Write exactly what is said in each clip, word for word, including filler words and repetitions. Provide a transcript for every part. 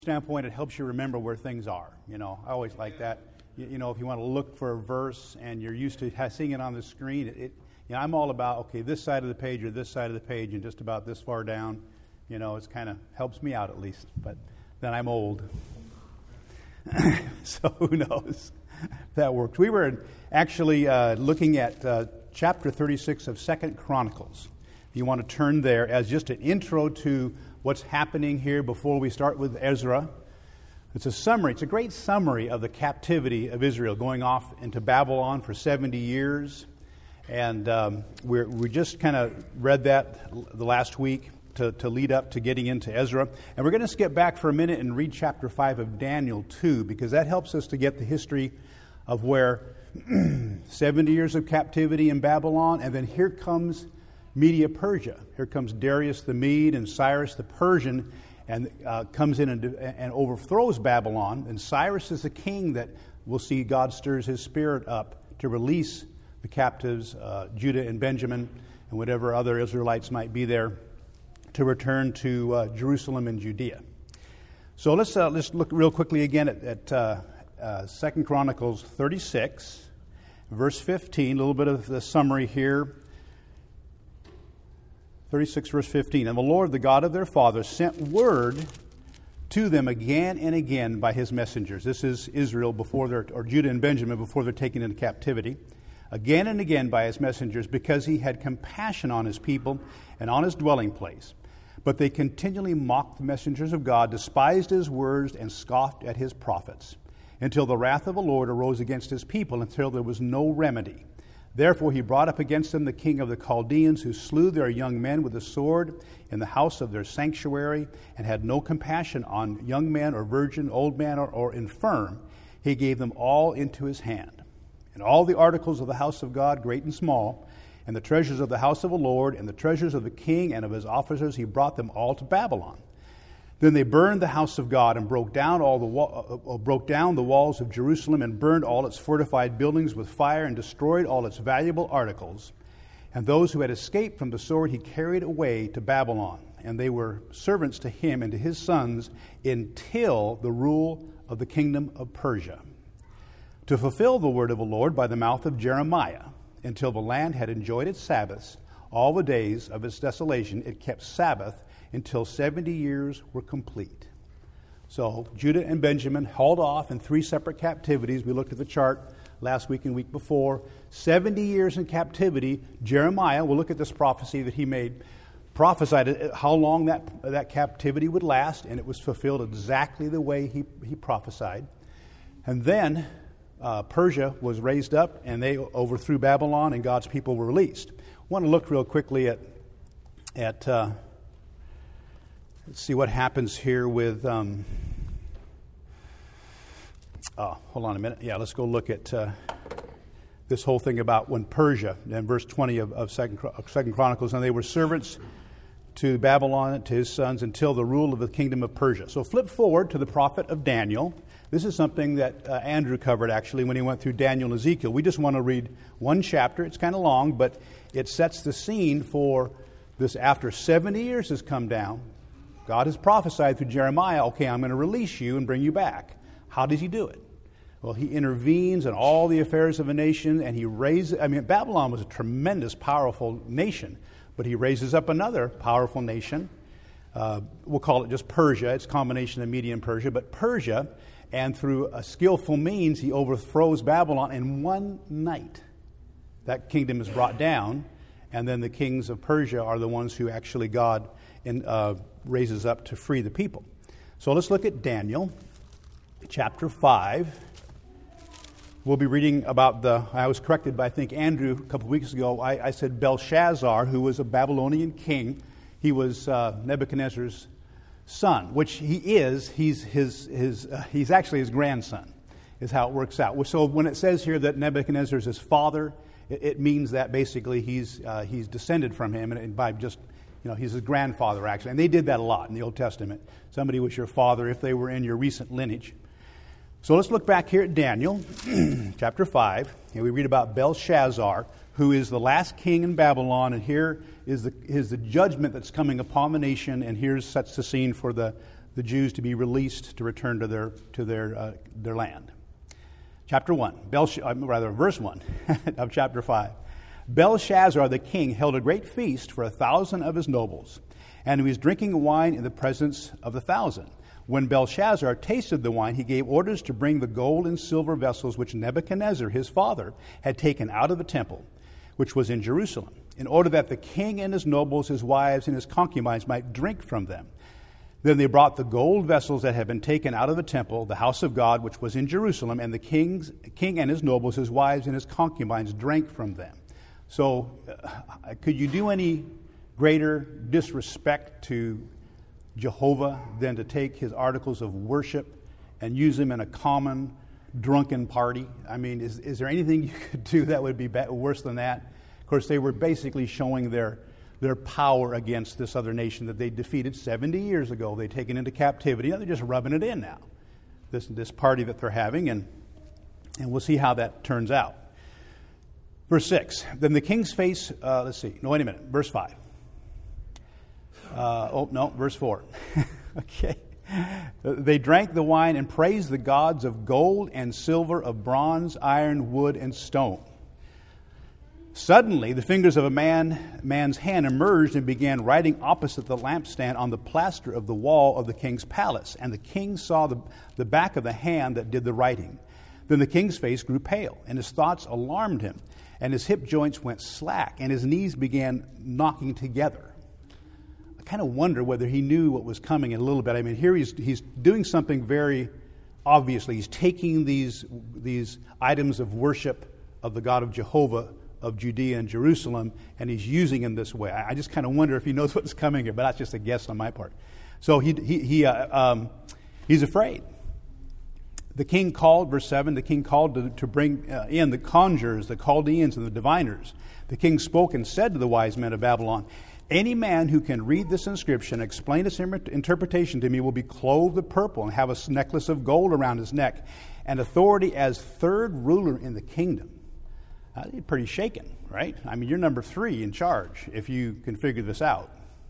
standpoint, it helps you remember where things are. You know, I always like that. You, you know, if you want to look for a verse and you're used to seeing it on the screen, it, it, you know, I'm all about, okay, this side of the page or this side of the page and just about this far down. You know, it's kind of helps me out at least. But then I'm old. So who knows if that works. We were actually uh, looking at uh, chapter thirty-six of Second Chronicles. If you want to turn there as just an intro to what's happening here before we start with Ezra. It's a summary. It's a great summary of the captivity of Israel going off into Babylon for seventy years. And um, we're, we just kind of read that the last week to, to lead up to getting into Ezra. And we're going to skip back for a minute and read chapter five of Daniel too, because that helps us to get the history of where seventy years of captivity in Babylon, and then here comes Media Persia. Here comes Darius the Mede and Cyrus the Persian, and uh, comes in and, and overthrows Babylon. And Cyrus is the king that we'll see God stirs his spirit up to release the captives, uh, Judah and Benjamin, and whatever other Israelites might be there, to return to uh, Jerusalem and Judea. So let's uh, let's look real quickly again at, at uh, uh, Second Chronicles thirty-six, verse fifteen. A little bit of the summary here. thirty-six, verse fifteen. And the Lord, the God of their fathers, sent word to them again and again by his messengers. This is Israel before they're, or Judah and Benjamin before they're taken into captivity. Again and again by his messengers, because he had compassion on his people and on his dwelling place. But they continually mocked the messengers of God, despised his words, and scoffed at his prophets, until the wrath of the Lord arose against his people, until there was no remedy. Therefore he brought up against them the king of the Chaldeans, who slew their young men with the sword in the house of their sanctuary, and had no compassion on young man or virgin, old man or, or infirm. He gave them all into his hand. And all the articles of the house of God, great and small, and the treasures of the house of the Lord, and the treasures of the king and of his officers, he brought them all to Babylon. Then they burned the house of God and broke down all the wa- uh, broke down the walls of Jerusalem and burned all its fortified buildings with fire and destroyed all its valuable articles. And those who had escaped from the sword he carried away to Babylon, and they were servants to him and to his sons until the rule of the kingdom of Persia, to fulfill the word of the Lord by the mouth of Jeremiah, until the land had enjoyed its Sabbaths. All the days of its desolation it kept Sabbath, until seventy years were complete. So Judah and Benjamin hauled off in three separate captivities. We looked at the chart last week and week before. seventy years in captivity. Jeremiah, we'll look at this prophecy that he made, prophesied how long that, that captivity would last, and it was fulfilled exactly the way he, he prophesied. And then uh, Persia was raised up, and they overthrew Babylon, and God's people were released. I want to look real quickly at at uh, let's see what happens here with, um, oh, hold on a minute. Yeah, let's go look at uh, this whole thing about when Persia, in verse twenty of, of Second, Second Chronicles, and they were servants to Babylon, to his sons, until the rule of the kingdom of Persia. So flip forward to the prophet of Daniel. This is something that uh, Andrew covered, actually, when he went through Daniel and Ezekiel. We just want to read one chapter. It's kind of long, but it sets the scene for this. After seventy years has come down, God has prophesied through Jeremiah, okay, I'm going to release you and bring you back. How does he do it? Well, he intervenes in all the affairs of a nation, and he raises, I mean, Babylon was a tremendous, powerful nation, but he raises up another powerful nation. Uh, we'll call it just Persia. It's a combination of Media and Persia, but Persia, and through a skillful means, he overthrows Babylon in one night. That kingdom is brought down, and then the kings of Persia are the ones who actually God in, uh, raises up to free the people. So let's look at Daniel, chapter five. We'll be reading about the, I was corrected by, I think, Andrew a couple weeks ago. I, I said Belshazzar, who was a Babylonian king. He was uh, Nebuchadnezzar's son, which he is. He's his, his, uh, he's actually his grandson, is how it works out. So when it says here that Nebuchadnezzar is his father, it, it means that basically he's uh, he's descended from him, and, and by just, you know, he's his grandfather, actually. And they did that a lot in the Old Testament. Somebody was your father if they were in your recent lineage. So let's look back here at Daniel, chapter five, and we read about Belshazzar, who is the last king in Babylon, and here is the is the judgment that's coming upon the nation, and here sets the scene for the the Jews to be released to return to their to their uh, their land. Chapter one, Belshazzar, rather verse one of chapter five. Belshazzar the king held a great feast for a thousand of his nobles, and he was drinking wine in the presence of the thousand. When Belshazzar tasted the wine, he gave orders to bring the gold and silver vessels which Nebuchadnezzar, his father, had taken out of the temple, which was in Jerusalem, in order that the king and his nobles, his wives, and his concubines might drink from them. Then they brought the gold vessels that had been taken out of the temple, the house of God, which was in Jerusalem, and the king's, king and his nobles, his wives, and his concubines drank from them. So, uh, could you do any greater disrespect to Jehovah than to take his articles of worship and use them in a common drunken party? I mean, is, is there anything you could do that would be better, worse than that? Of course, they were basically showing their their power against this other nation that they defeated seventy years ago. They'd taken into captivity. Now they're just rubbing it in now, this this party that they're having, and and we'll see how that turns out. Verse six, then the king's face, uh, let's see, no, wait a minute, verse five. Uh, oh, no, verse four. Okay. They drank the wine and praised the gods of gold and silver, of bronze, iron, wood, and stone. Suddenly, the fingers of a man, man's hand emerged and began writing opposite the lampstand on the plaster of the wall of the king's palace. And the king saw the, the back of the hand that did the writing. Then the king's face grew pale, and his thoughts alarmed him, and his hip joints went slack, and his knees began knocking together. I kind of wonder whether he knew what was coming in a little bit. I mean, here he's he's doing something very obviously. He's taking these these items of worship of the God of Jehovah, of Judea and Jerusalem, and he's using them this way. I just kind of wonder if he knows what's coming here, but that's just a guess on my part. So he he, he uh, um, he's afraid. The king called, verse seven, the king called to, to bring uh, in the conjurers, the Chaldeans, and the diviners. The king spoke and said to the wise men of Babylon, any man who can read this inscription and explain its interpretation to me will be clothed with purple and have a necklace of gold around his neck and authority as third ruler in the kingdom. Uh, you're pretty shaken, right? I mean, you're number three in charge if you can figure this out.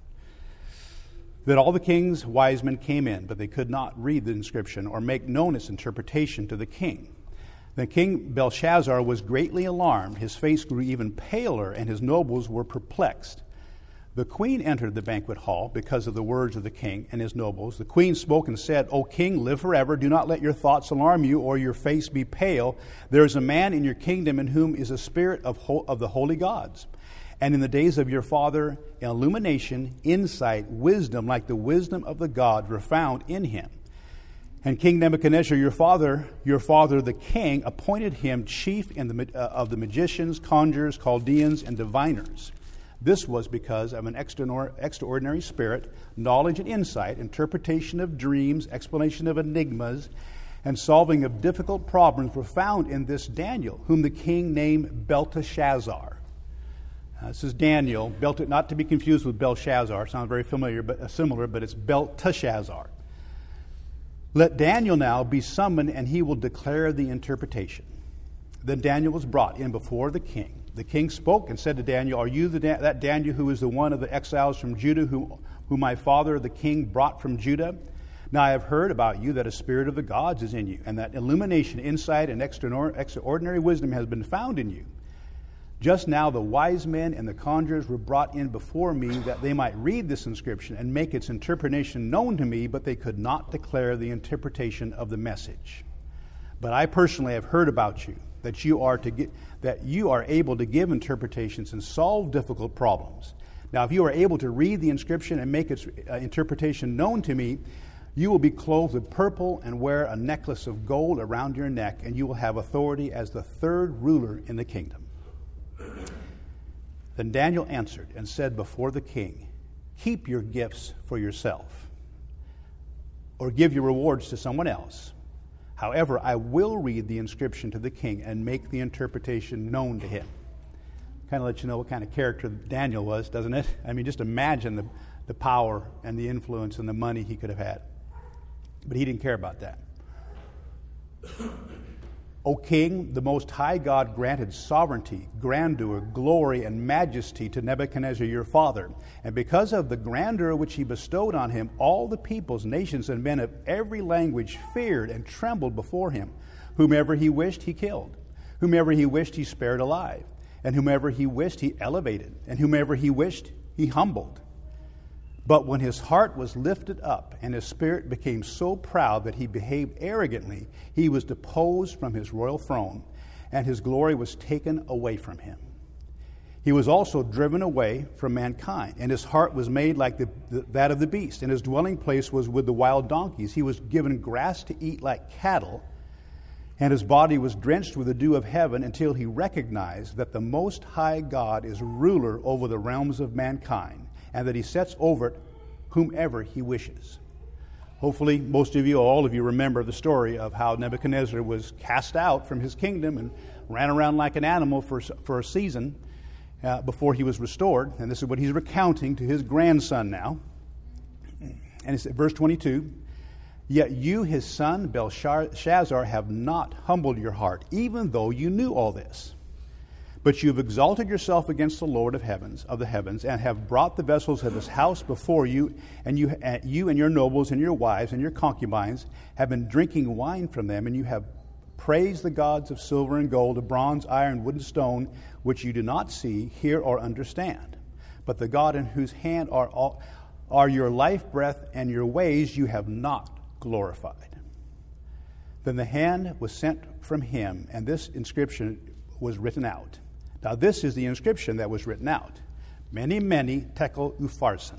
That all the king's wise men came in, but they could not read the inscription or make known its interpretation to the king. Then King Belshazzar was greatly alarmed. His face grew even paler, and his nobles were perplexed. The queen entered the banquet hall because of the words of the king and his nobles. The queen spoke and said, O king, live forever. Do not let your thoughts alarm you or your face be pale. There is a man in your kingdom in whom is a spirit of, ho- of the holy gods. And in the days of your father, illumination, insight, wisdom, like the wisdom of the gods, were found in him. And King Nebuchadnezzar, your father, your father the king, appointed him chief in the, uh, of the magicians, conjurers, Chaldeans, and diviners. This was because of an extraordinary spirit, knowledge and insight, interpretation of dreams, explanation of enigmas, and solving of difficult problems were found in this Daniel, whom the king named Belteshazzar. Uh, this is Daniel, Belt- not to be confused with Belshazzar. Sounds very familiar, but uh, similar, but it's Belteshazzar. Let Daniel now be summoned, and he will declare the interpretation. Then Daniel was brought in before the king. The king spoke and said to Daniel, are you the da- that Daniel who is the one of the exiles from Judah, who, who my father the king brought from Judah? Now I have heard about you that a spirit of the gods is in you, and that illumination, insight, and extraordinary wisdom has been found in you. Just now the wise men and the conjurers were brought in before me that they might read this inscription and make its interpretation known to me, but they could not declare the interpretation of the message. But I personally have heard about you, that you are to get, that you are able to give interpretations and solve difficult problems. Now, if you are able to read the inscription and make its uh, interpretation known to me, you will be clothed with purple and wear a necklace of gold around your neck, and you will have authority as the third ruler in the kingdom. Then Daniel answered and said before the king, keep your gifts for yourself, or give your rewards to someone else. However, I will read the inscription to the king and make the interpretation known to him. Kind of let you know what kind of character Daniel was, doesn't it? I mean, just imagine the, the power and the influence and the money he could have had. But he didn't care about that. O king, the Most High God granted sovereignty, grandeur, glory, and majesty to Nebuchadnezzar your father. And because of the grandeur which he bestowed on him, all the peoples, nations, and men of every language feared and trembled before him. Whomever he wished, he killed. Whomever he wished, he spared alive. And whomever he wished, he elevated. And whomever he wished, he humbled. But when his heart was lifted up and his spirit became so proud that he behaved arrogantly, he was deposed from his royal throne, and his glory was taken away from him. He was also driven away from mankind, and his heart was made like the, the, that of the beast, and his dwelling place was with the wild donkeys. He was given grass to eat like cattle, and his body was drenched with the dew of heaven until he recognized that the Most High God is ruler over the realms of mankind, and that he sets over it whomever he wishes. Hopefully, most of you, all of you, remember the story of how Nebuchadnezzar was cast out from his kingdom and ran around like an animal for, for a season uh, before he was restored. And this is what he's recounting to his grandson now. And it's verse twenty-two, "Yet you, his son Belshazzar, have not humbled your heart, even though you knew all this. But you have exalted yourself against the Lord of heavens, of the heavens, and have brought the vessels of his house before you, and you, uh, you and your nobles and your wives and your concubines have been drinking wine from them, and you have praised the gods of silver and gold, of bronze, iron, wood, and stone, which you do not see, hear, or understand. But the God in whose hand are all, are your life breath and your ways you have not glorified." Then the hand was sent from him, and this inscription was written out. Now this is the inscription that was written out. Mene, mene, tekel, upharsin.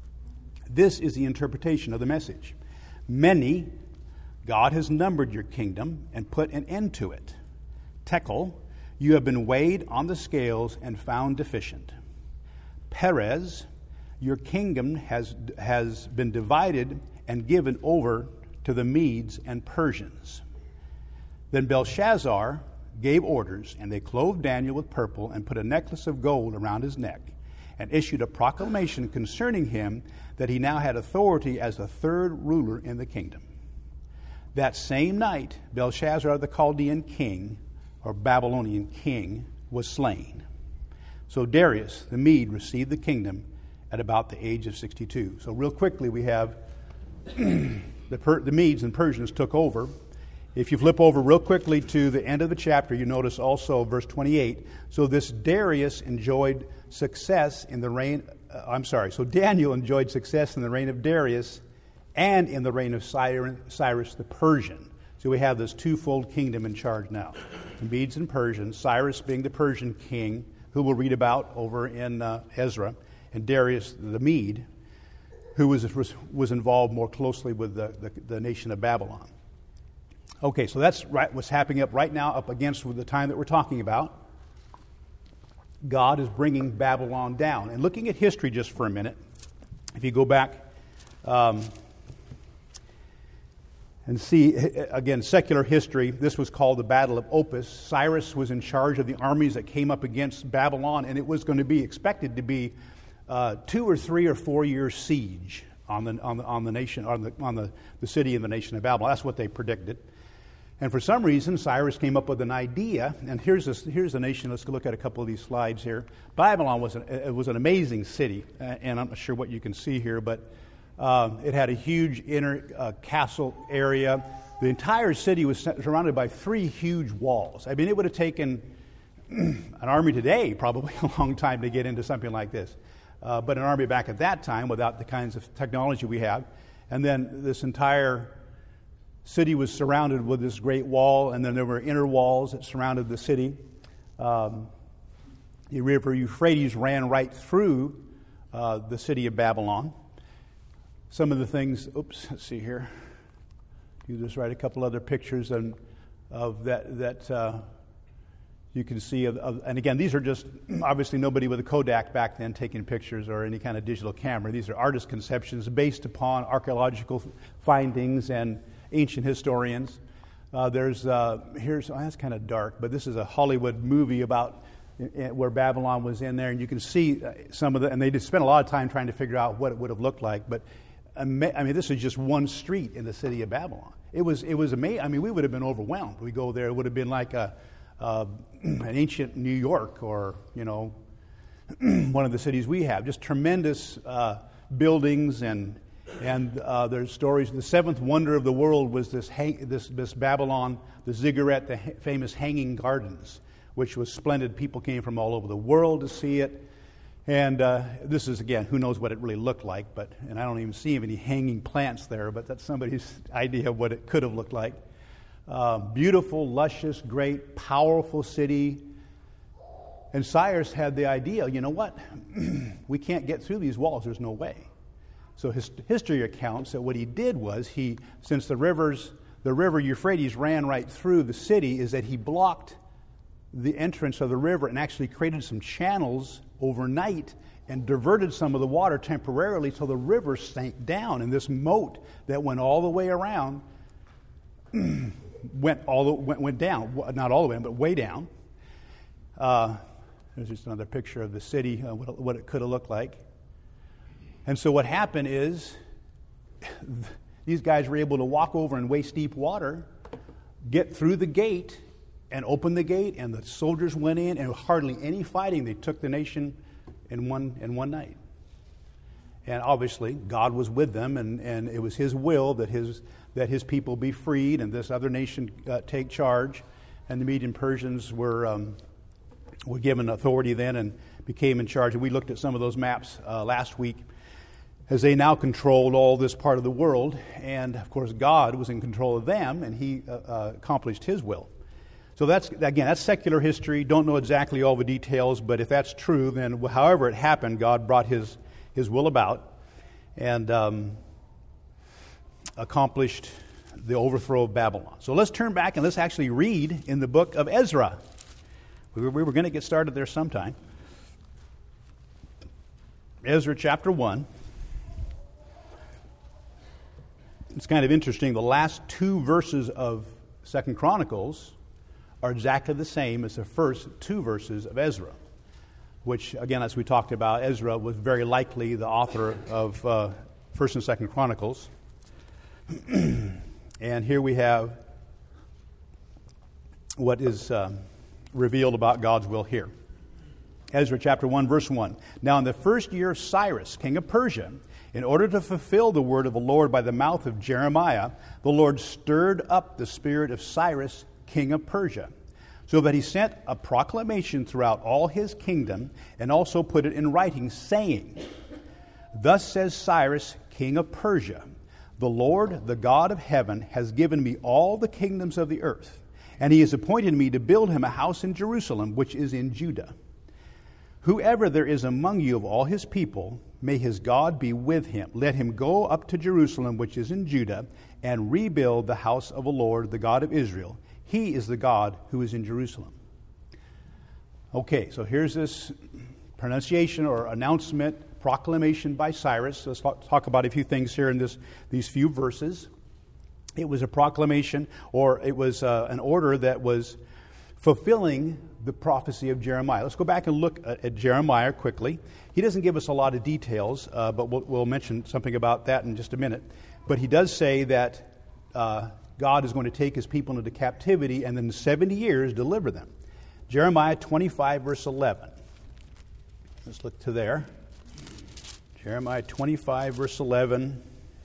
This is the interpretation of the message. Mene, God has numbered your kingdom and put an end to it. Tekel, you have been weighed on the scales and found deficient. Peres, your kingdom has, has been divided and given over to the Medes and Persians. Then Belshazzar gave orders, and they clothed Daniel with purple and put a necklace of gold around his neck and issued a proclamation concerning him that he now had authority as the third ruler in the kingdom. That same night, Belshazzar the Chaldean king, or Babylonian king, was slain. So Darius the Mede received the kingdom at about the age of sixty-two. So real quickly we have the, per- the Medes and Persians took over. If you flip over real quickly to the end of the chapter, you notice also verse twenty-eight. So this Darius enjoyed success in the reign, uh, I'm sorry, so Daniel enjoyed success in the reign of Darius and in the reign of Cyrus the Persian. So we have this twofold kingdom in charge now. The Medes and Persians, Cyrus being the Persian king, who we'll read about over in uh, Ezra, and Darius the Mede, who was, was involved more closely with the, the, the nation of Babylon. Okay, so that's right, what's happening up right now up against the time that we're talking about. God is bringing Babylon down. And looking at history just for a minute, if you go back um, and see, again, secular history, this was called the Battle of Opis. Cyrus was in charge of the armies that came up against Babylon, and it was going to be expected to be uh, two or three or four years siege on the on the on the nation on the on the, the city and the nation of Babylon. That's what they predicted. And for some reason, Cyrus came up with an idea, and here's this, here's the nation. Let's look at a couple of these slides here. Babylon was an, it was an amazing city, and I'm not sure what you can see here, but uh, it had a huge inner uh, castle area. The entire city was surrounded by three huge walls. I mean, it would have taken an army today probably a long time to get into something like this, uh, but an army back at that time without the kinds of technology we have. And then this entire city was surrounded with this great wall, and then there were inner walls that surrounded the city. Um, the river Euphrates ran right through uh, the city of Babylon. Some of the things, oops, let's see here. You just write a couple other pictures and, of that that uh, you can see. Of, of, and again, these are just, obviously nobody with a Kodak back then taking pictures or any kind of digital camera. These are artist conceptions based upon archaeological findings and ancient historians. Uh, there's uh, here's oh, that's kind of dark, but this is a Hollywood movie about uh, where Babylon was in there, and you can see some of the. And they just spent a lot of time trying to figure out what it would have looked like. But I mean, this is just one street in the city of Babylon. It was it was amazing. I mean, we would have been overwhelmed. We go there, it would have been like a, uh, an ancient New York, or, you know, one of the cities we have. Just tremendous uh, buildings, and and uh, there's stories. The seventh wonder of the world was this hang, this this Babylon, the ziggurat, the ha- famous Hanging Gardens, which was splendid. People came from all over the world to see it. And uh, this is, again, who knows what it really looked like, but and I don't even see any hanging plants there, but that's somebody's idea of what it could have looked like. Uh, beautiful, luscious, great, powerful city. And Cyrus had the idea, you know what? We can't get through these walls. There's no way. So his history accounts that what he did was, he, since the rivers, the river Euphrates ran right through the city, is that he blocked the entrance of the river and actually created some channels overnight and diverted some of the water temporarily till the river sank down. And this moat that went all the way around went all the, went, went down, not all the way, but way down. Uh, there's just another picture of the city, uh, what, what it could have looked like. And so what happened is these guys were able to walk over in waist deep water, get through the gate, and opened the gate, and the soldiers went in, and hardly any fighting. They took the nation in one in one night. And obviously, God was with them, and, and it was His will that His that His people be freed, and this other nation uh, take charge. And the Median Persians were um, were given authority then and became in charge. And we looked at some of those maps uh, last week, as they now controlled all this part of the world. And of course, God was in control of them, and He uh, uh, accomplished His will. So that's, again, that's secular history. Don't know exactly all the details, but if that's true, then however it happened, God brought His His will about and um, accomplished the overthrow of Babylon. So let's turn back and let's actually read in the book of Ezra. We were, we were going to get started there sometime. Ezra chapter one. It's kind of interesting. The last two verses of Second Chronicles are exactly the same as the first two verses of Ezra, which, again, as we talked about, Ezra was very likely the author of uh, First and Second Chronicles. And here we have what is uh, revealed about God's will here. Ezra chapter one, verse one. Now in the first year of Cyrus, king of Persia, in order to fulfill the word of the Lord by the mouth of Jeremiah, the Lord stirred up the spirit of Cyrus, king of Persia, so that he sent a proclamation throughout all his kingdom, and also put it in writing, saying, Thus says Cyrus, king of Persia, the Lord, the God of heaven, has given me all the kingdoms of the earth, and He has appointed me to build Him a house in Jerusalem, which is in Judah. Whoever there is among you of all His people, may his God be with him. Let him go up to Jerusalem, which is in Judah, and rebuild the house of the Lord, the God of Israel. He is the God who is in Jerusalem. Okay, so here's this pronunciation or announcement, proclamation by Cyrus. Let's talk about a few things here in this these few verses. It was a proclamation, or it was uh, an order that was fulfilling the prophecy of Jeremiah. Let's go back and look at, at Jeremiah quickly. He doesn't give us a lot of details, uh, but we'll, we'll mention something about that in just a minute. But he does say that uh, God is going to take His people into captivity and then in seventy years deliver them. Jeremiah twenty-five, verse eleven. Let's look to there. Jeremiah twenty-five, verse eleven.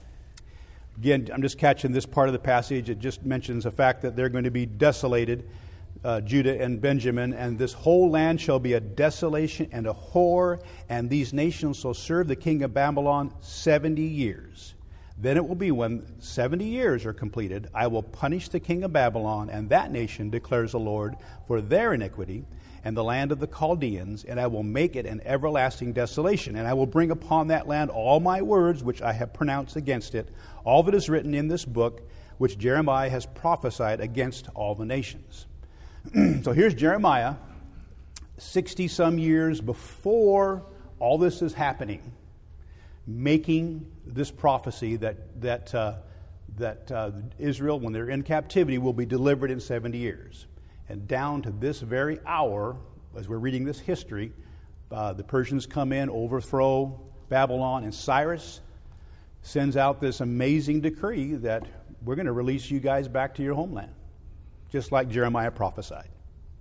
Again, I'm just catching this part of the passage. It just mentions the fact that they're going to be desolated, uh, Judah and Benjamin, and this whole land shall be a desolation and a whore, and these nations shall serve the king of Babylon seventy years. Then it will be when seventy years are completed, I will punish the king of Babylon and that nation, declares the Lord, for their iniquity, and the land of the Chaldeans, and I will make it an everlasting desolation. And I will bring upon that land all my words which I have pronounced against it, all that is written in this book, which Jeremiah has prophesied against all the nations. So here's Jeremiah, sixty-some years before all this is happening, making this prophecy that that uh, that uh, Israel, when they're in captivity, will be delivered in seventy years. And down to this very hour, as we're reading this history, uh, the Persians come in, overthrow Babylon, and Cyrus sends out this amazing decree that we're going to release you guys back to your homeland, just like Jeremiah prophesied.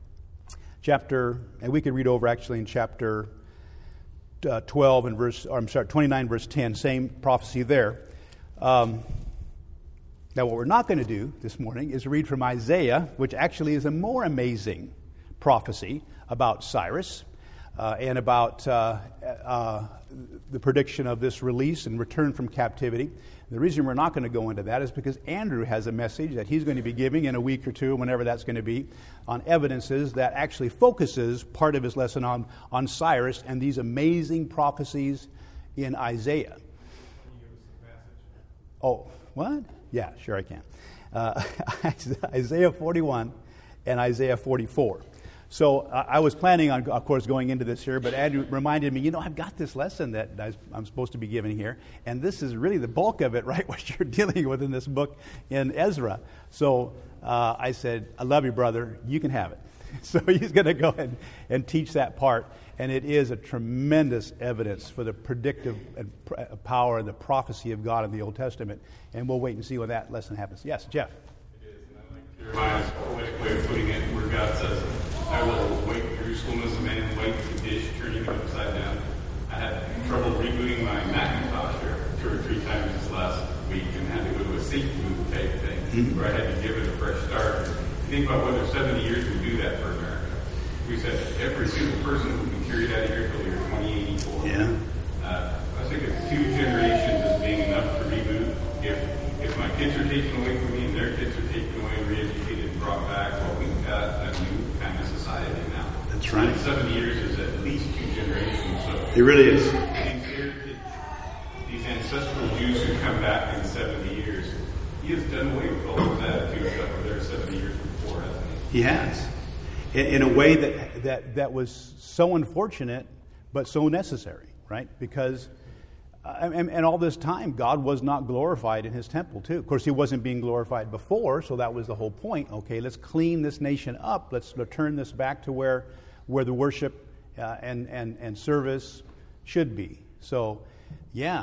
Chapter, and we could read over actually in chapter uh, twelve and verse, or I'm sorry, twenty-nine verse ten, same prophecy there. Um, now what we're not going to do this morning is read from Isaiah, which actually is a more amazing prophecy about Cyrus uh, and about uh, uh, the prediction of this release and return from captivity. The reason we're not going to go into that is because Andrew has a message that he's going to be giving in a week or two, whenever that's going to be, on evidences that actually focuses part of his lesson on, on Cyrus and these amazing prophecies in Isaiah. Can you give us the passage? Oh, what? Yeah, sure I can. Uh, Isaiah forty-one and Isaiah forty-four. So uh, I was planning on, of course, going into this here, but Andrew reminded me, you know, I've got this lesson that I'm supposed to be giving here, and this is really the bulk of it, right, what you're dealing with in this book in Ezra. So uh, I said, I love you, brother. You can have it. So he's going to go ahead and teach that part, and it is a tremendous evidence for the predictive power and the prophecy of God in the Old Testament, and we'll wait and see when that lesson happens. Yes, Jeff. It is, and I like Jeremiah's poetic way of putting it, where God says, I will wait Jerusalem as a man waits a dish, turning it upside down. I had trouble rebooting my Macintosh here two or three times this last week and had to go to a safety boot type thing mm-hmm. where I had to give it a fresh start. Think about whether seventy years would do that for America. We said every single person who can carry that here till you're twenty eighty-four. Yeah. Uh, I think it's two generations as being enough to reboot. If if my kids are taken away from me and their kids are taken away and re-educated and brought back, well, we've got a new kind of society now. That's right. And seventy years is at least two generations. So it really is. These, heritage, these ancestral Jews who come back in seventy years, he has done away with all those attitudes that were there seventy years before, hasn't he? He has. In, in a way that, that, that was so unfortunate, but so necessary, right? Because, uh, and, and all this time, God was not glorified in his temple, too. Of course, he wasn't being glorified before, so that was the whole point. Okay, let's clean this nation up. Let's return this back to where, where the worship uh, and, and, and service should be. So, yeah,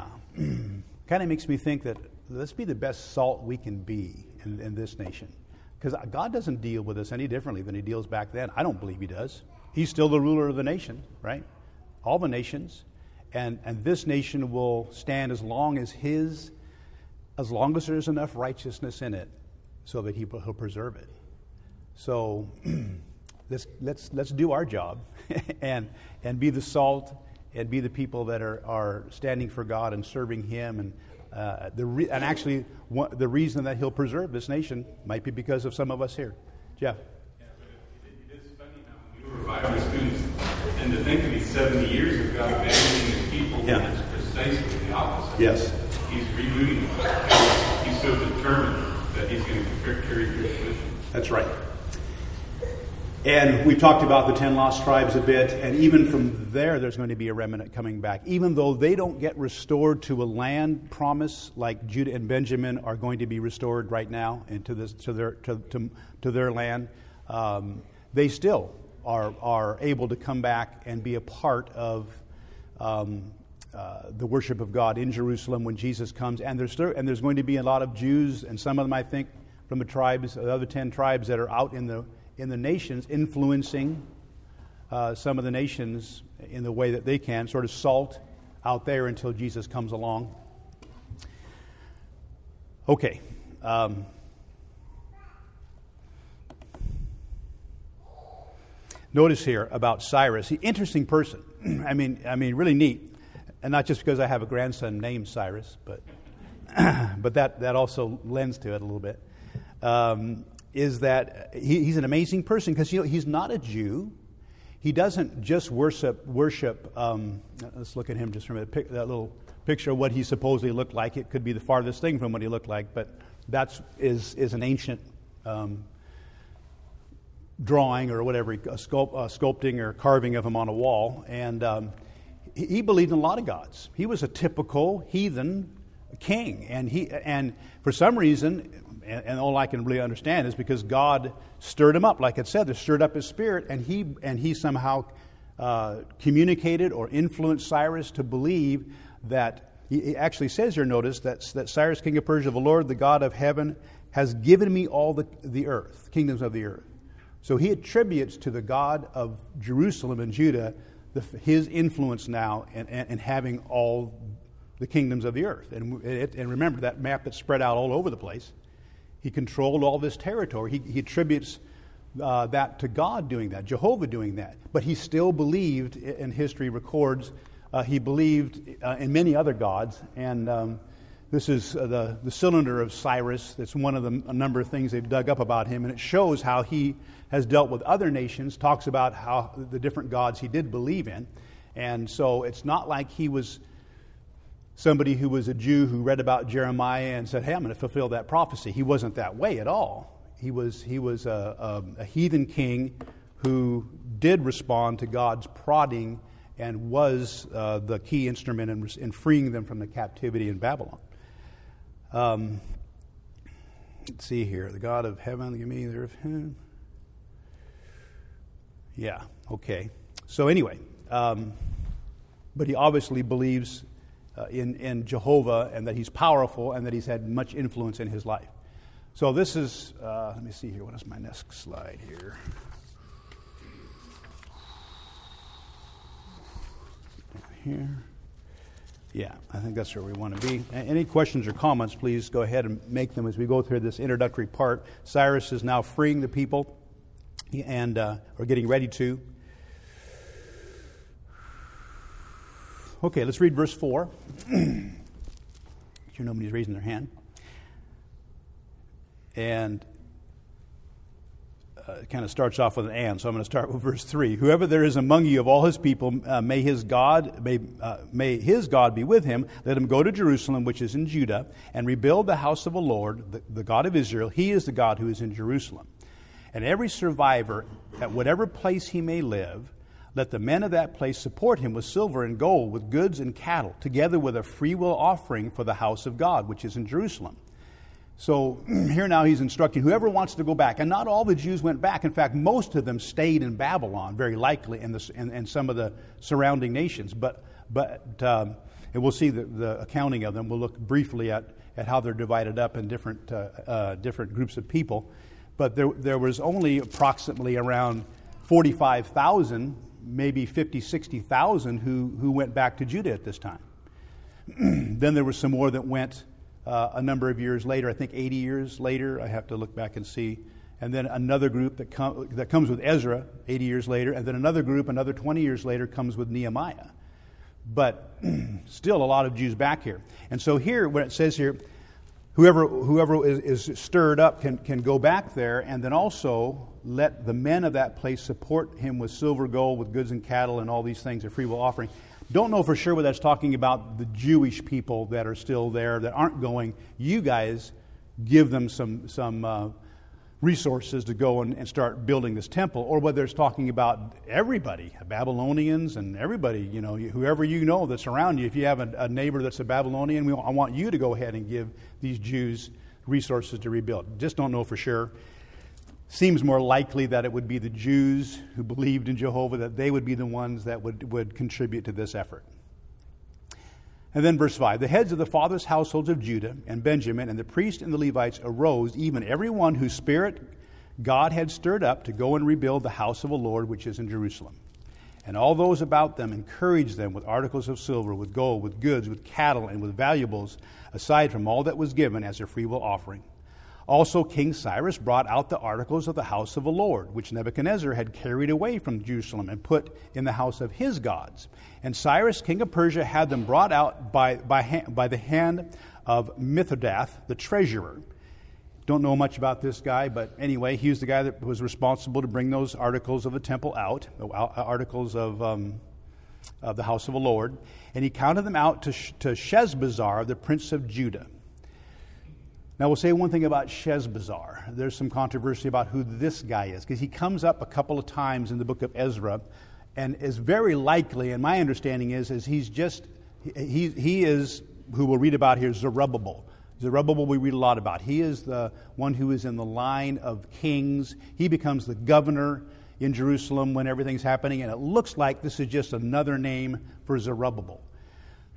kind of makes me think that let's be the best salt we can be in, in this nation. Because God doesn't deal with us any differently than he deals back then. I don't believe he does. He's still the ruler of the nation, right? All the nations. And and this nation will stand as long as his, as long as there's enough righteousness in it so that he, he'll preserve it. So let's let's let's do our job and and be the salt and be the people that are, are standing for God and serving him. And Uh, the re- and actually, one, the reason that he'll preserve this nation might be because of some of us here. Jeff? Yeah, but it, it, it is funny now when we were Bible students, and to think of these seventy years of God abandoning his people, yeah. It's precisely the opposite. Yes. He's rebooting them. He's so determined that he's going to carry through his mission. That's right. And we've talked about the ten lost tribes a bit, and even from there, there's going to be a remnant coming back. Even though they don't get restored to a land promise like Judah and Benjamin are going to be restored right now into this to their to to, to their land, um, they still are are able to come back and be a part of um, uh, the worship of God in Jerusalem when Jesus comes. And there's and there's going to be a lot of Jews, and some of them, I think, from the tribes, the other ten tribes that are out in the in the nations, influencing uh, some of the nations in the way that they can, sort of salt out there until Jesus comes along. Okay. Um, notice here about Cyrus. He, interesting person. I mean, I mean, really neat. And not just because I have a grandson named Cyrus, but but that, that also lends to it a little bit. Um, is that he, he's an amazing person because you know, he's not a Jew. He doesn't just worship, worship um, let's look at him just from a pic, that little picture of what he supposedly looked like. It could be the farthest thing from what he looked like, but that's is, is an ancient um, drawing or whatever, a sculpt, uh, sculpting or carving of him on a wall. And um, he, he believed in a lot of gods. He was a typical heathen king. And he and for some reason... And all I can really understand is because God stirred him up, like it said, they stirred up his spirit, and he and he somehow uh, communicated or influenced Cyrus to believe that He actually says here, notice, that, that Cyrus, king of Persia, the Lord, the God of heaven, has given me all the, the earth, kingdoms of the earth. So he attributes to the God of Jerusalem and Judah the, his influence now in, in, in having all the kingdoms of the earth. And, it, and remember, that map that's spread out all over the place. He controlled all this territory. He, he attributes uh, that to God doing that, Jehovah doing that. But he still believed, and history records, uh, he believed uh, in many other gods. And um, this is uh, the, the cylinder of Cyrus. That's one of the, a number of things they've dug up about him. And it shows how he has dealt with other nations, talks about how the different gods he did believe in. And so it's not like he was somebody who was a Jew who read about Jeremiah and said, hey, I'm going to fulfill that prophecy. He wasn't that way at all. He was he was a, a, a heathen king who did respond to God's prodding and was uh, the key instrument in, in freeing them from the captivity in Babylon. Um, let's see here. The God of heaven, give me there. Yeah, okay. So anyway, um, but he obviously believes uh, in, in Jehovah and that he's powerful and that he's had much influence in his life. So this is, uh, let me see here, what is my next slide here? Here. Yeah, I think that's where we want to be. Any questions or comments, please go ahead and make them as we go through this introductory part. Cyrus is now freeing the people and uh, or getting ready to. Okay, let's read verse four. Sure, nobody's raising their hand. And uh, it kind of starts off with an and, so I'm going to start with verse three. Whoever there is among you of all his people, uh, may his God may uh, may his God be with him. Let him go to Jerusalem, which is in Judah, and rebuild the house of the Lord, the, the God of Israel. He is the God who is in Jerusalem. And every survivor, at whatever place he may live, let the men of that place support him with silver and gold, with goods and cattle, together with a freewill offering for the house of God, which is in Jerusalem. So here now he's instructing whoever wants to go back. And not all the Jews went back. In fact, most of them stayed in Babylon, very likely, in, the, in, in some of the surrounding nations. But but um, and we'll see the, the accounting of them. We'll look briefly at, at how they're divided up in different uh, uh, different groups of people. But there there was only approximately around forty-five thousand, maybe fifty, sixty thousand who, who went back to Judah at this time. Then there were some more that went Uh, a number of years later, I think eighty years later. I have to look back and see. And then another group that, com- that comes with Ezra eighty years later. And then another group, another twenty years later, comes with Nehemiah. But still a lot of Jews back here. And so here, when it says here, whoever whoever is, is stirred up can, can go back there. And then also let the men of that place support him with silver, gold, with goods and cattle and all these things, a free will offering. Don't know for sure whether that's talking about the Jewish people that are still there, that aren't going. You guys give them some some uh, resources to go and, and start building this temple, or whether it's talking about everybody, Babylonians and everybody, you know, whoever you know that's around you. If you have a, a neighbor that's a Babylonian, we, I want you to go ahead and give these Jews resources to rebuild. Just don't know for sure. Seems more likely that it would be the Jews who believed in Jehovah, that they would be the ones that would, would contribute to this effort. And then verse five, the heads of the fathers' households of Judah and Benjamin and the priests and the Levites arose, even every one whose spirit God had stirred up to go and rebuild the house of the Lord, which is in Jerusalem. And all those about them encouraged them with articles of silver, with gold, with goods, with cattle, and with valuables, aside from all that was given as a freewill offering. Also, King Cyrus brought out the articles of the house of the Lord, which Nebuchadnezzar had carried away from Jerusalem and put in the house of his gods. And Cyrus, king of Persia, had them brought out by, by, hand, by the hand of Mithridath, the treasurer. Don't know much about this guy, but anyway, he was the guy that was responsible to bring those articles of the temple out, the articles of, um, of the house of the Lord. And he counted them out to, to Sheshbazzar, the prince of Judah. Now, we'll say one thing about Sheshbazzar. There's some controversy about who this guy is, because he comes up a couple of times in the book of Ezra, and is very likely, and my understanding is, is he's just, he, he is, who we'll read about here, Zerubbabel. Zerubbabel we read a lot about. He is the one who is in the line of kings. He becomes the governor in Jerusalem when everything's happening, and it looks like this is just another name for Zerubbabel.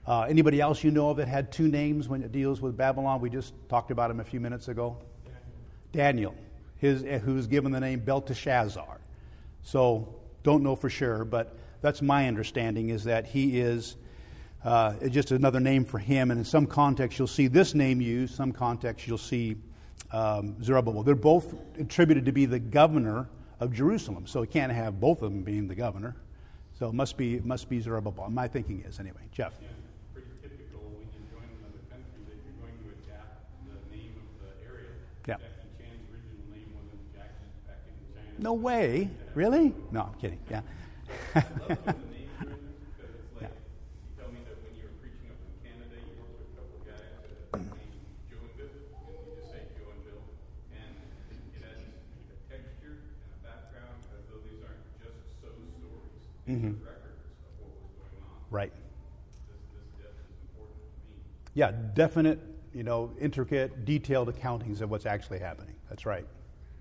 Uh, anybody else you know of that had two names when it deals with Babylon? We just talked about him a few minutes ago. Daniel, Daniel his, who's given the name Belteshazzar. So don't know for sure, but that's my understanding, is that he is uh, just another name for him. And in some context, you'll see this name used. Some context, you'll see um, Zerubbabel. They're both attributed to be the governor of Jerusalem. So you can't have both of them being the governor. So it must be, it must be Zerubbabel. My thinking is, anyway. Jeff. Yeah, pretty typical when you join another country that you're going to adapt the name of the area. Yeah. Jackie Chan's original name wasn't Jackie back in China. No way. Really? No, I'm kidding. Yeah. I love doing the name driven because it's like, yeah. You tell me that when you were preaching up in Canada, you worked with a couple of guys that named Joe and Bill, and you just say Joe and Bill, and it has a texture and a background as though these aren't just so stories, these mm-hmm. are records of what was going on. Right. This, this depth is important to me. Yeah, definite, you know, intricate, detailed accountings of what's actually happening. That's right.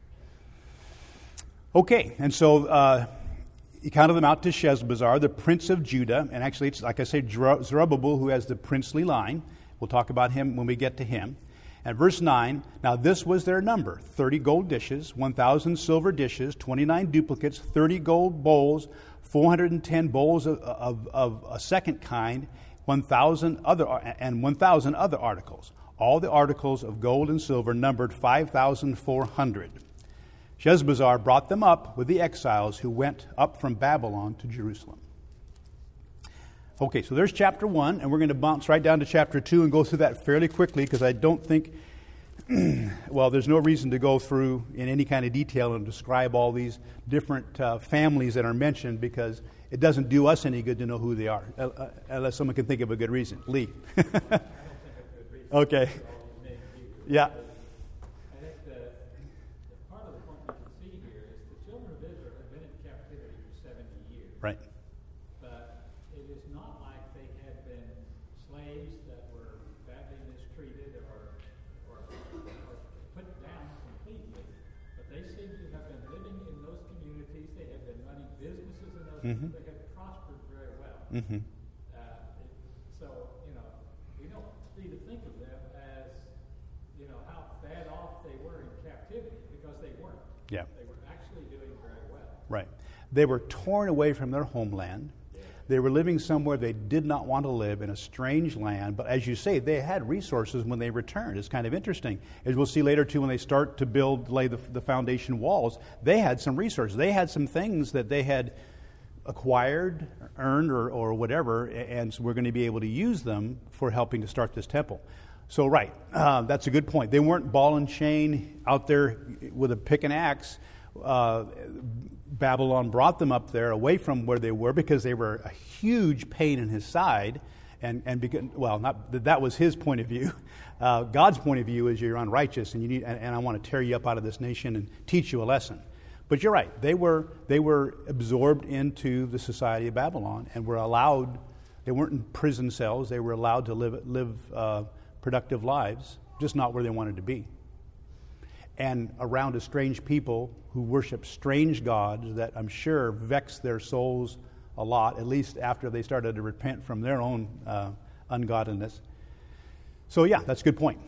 Okay, and so uh, he counted them out to Sheshbazzar, the prince of Judah, and actually it's, like I say, Zerubbabel, who has the princely line. We'll talk about him when we get to him. And verse nine, now this was their number, thirty gold dishes, one thousand silver dishes, twenty-nine duplicates, thirty gold bowls, four hundred ten bowls of, of, of a second kind, one thousand other, and one thousand other articles. All the articles of gold and silver numbered five thousand four hundred. Sheshbazzar brought them up with the exiles who went up from Babylon to Jerusalem. Okay, so there's chapter one, and we're going to bounce right down to chapter two and go through that fairly quickly because I don't think, well, there's no reason to go through in any kind of detail and describe all these different uh, families that are mentioned because it doesn't do us any good to know who they are, uh, uh, unless someone can think of a good reason. Lee. Okay. Yeah. Right. But it is not like they had been slaves that were badly mistreated or, or, or put down completely. But they seem to have been living in those communities. They have been running businesses in those mm-hmm. communities. They have prospered very well. Mm-hmm. Uh, it, so, you know, we don't need to think of them as, you know, how bad off they were in captivity because they weren't. Yeah. They were actually doing very well. Right. They were torn away from their homeland. They were living somewhere they did not want to live, in a strange land. But as you say, they had resources when they returned. It's kind of interesting. As we'll see later, too, when they start to build, lay the, the foundation walls, they had some resources. They had some things that they had acquired, earned, or, or whatever, and so we're going to be able to use them for helping to start this temple. So, right, uh, that's a good point. They weren't ball and chain out there with a pick and axe. Uh, Babylon brought them up there away from where they were because they were a huge pain in his side. And, and because, well, not that, that was his point of view. Uh, God's point of view is you're unrighteous and you need, and, and I want to tear you up out of this nation and teach you a lesson. But you're right. They were, they were absorbed into the society of Babylon and were allowed, they weren't in prison cells. They were allowed to live, live uh, productive lives, just not where they wanted to be. And around a strange people who worship strange gods that I'm sure vex their souls a lot, at least after they started to repent from their own uh, ungodliness. So yeah, that's a good point.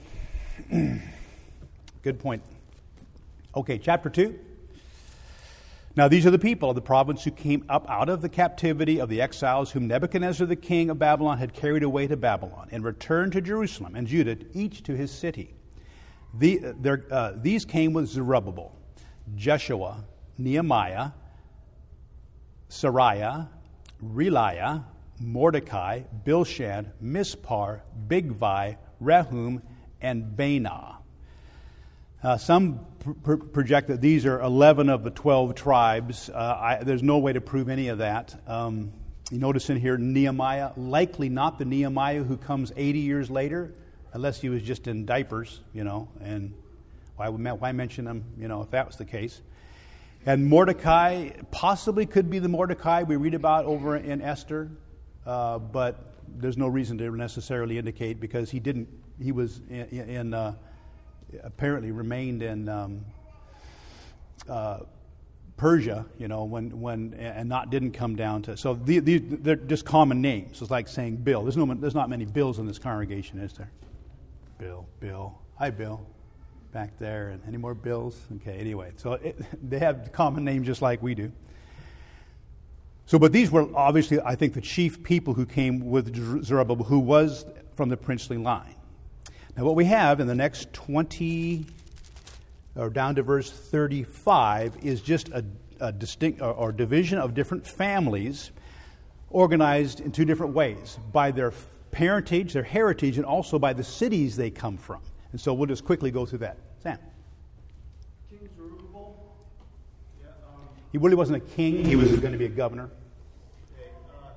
Good point. Okay, chapter two. Now these are the people of the province who came up out of the captivity of the exiles whom Nebuchadnezzar the king of Babylon had carried away to Babylon and returned to Jerusalem and Judah, each to his city. The, their, uh, these came with Zerubbabel, Jeshua, Nehemiah, Sariah, Reliah, Mordecai, Bilshan, Mispar, Bigvai, Rehum, and Baanah. Uh, some pr- pr- project that these are eleven of the twelve tribes. Uh, I, there's no way to prove any of that. Um, you notice in here Nehemiah, likely not the Nehemiah who comes eighty years later, unless he was just in diapers, you know, and why, why mention him, you know, if that was the case. And Mordecai possibly could be the Mordecai we read about over in Esther, uh, but there's no reason to necessarily indicate because he didn't, he was in, in uh, apparently remained in um, uh, Persia, you know, when when and not didn't come down to. So the, the, they're just common names. It's like saying Bill. There's no there's not many Bills in this congregation, is there? Bill, Bill, hi Bill, back there, and any more Bills? Okay, anyway, so it, they have common names just like we do. So, but these were obviously, I think, the chief people who came with Zerubbabel, who was from the princely line. Now, what we have in the next twenty, or down to verse thirty-five, is just a, a distinct or, or division of different families organized in two different ways, by their parentage, their heritage, and also by the cities they come from. And so we'll just quickly go through that. Sam? King Zerubbabel. Yeah, um, he really wasn't a king. He was going to be a governor. Okay,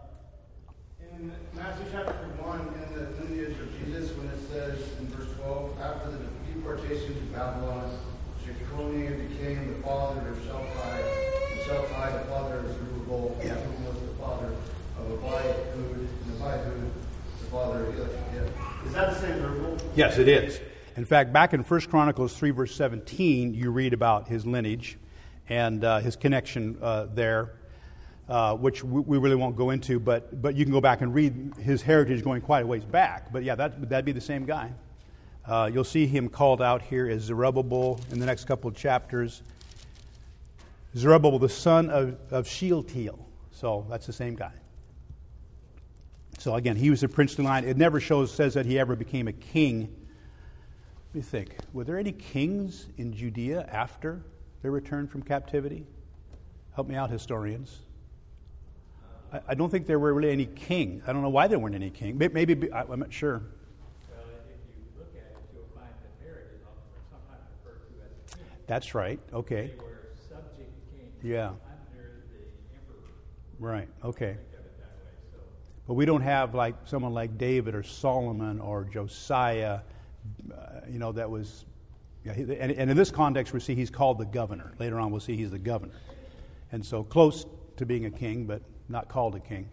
uh, in Matthew chapter one, in the lineage of Jesus, when it says in verse twelve, after the deportation to Babylon, Jeconiah became the father of Sheltai, and Sheltai the father of Zerubbabel, Yeah. who was the father of Abihud, and Abihud the father of Eliashib. Is that the same Zerubbabel? Yes, it is. In fact, back in First Chronicles three, verse seventeen, you read about his lineage and uh, his connection uh, there, uh, which we, we really won't go into, but but you can go back and read his heritage going quite a ways back. But yeah, that, that'd be the same guy. Uh, you'll see him called out here as Zerubbabel in the next couple of chapters. Zerubbabel, the son of, of Shealtiel. So that's the same guy. So again, he was a princely line. It never shows says that he ever became a king. Let me think. Were there any kings in Judea after their return from captivity? Help me out, historians. I, I don't think there were really any kings. I don't know why there weren't any kings. Maybe, maybe I'm not sure. Well, if you look at it, you'll find that Herod is sometimes referred to as a king. That's right. Okay. They were subject kings Yeah. under the emperor. Right. Okay. Think of it that way. So, But we don't have like someone like David or Solomon or Josiah, uh, you know, that was, yeah, he, and, and in this context we see he's called the governor. Later on we'll see he's the governor. And so close to being a king, but not called a king.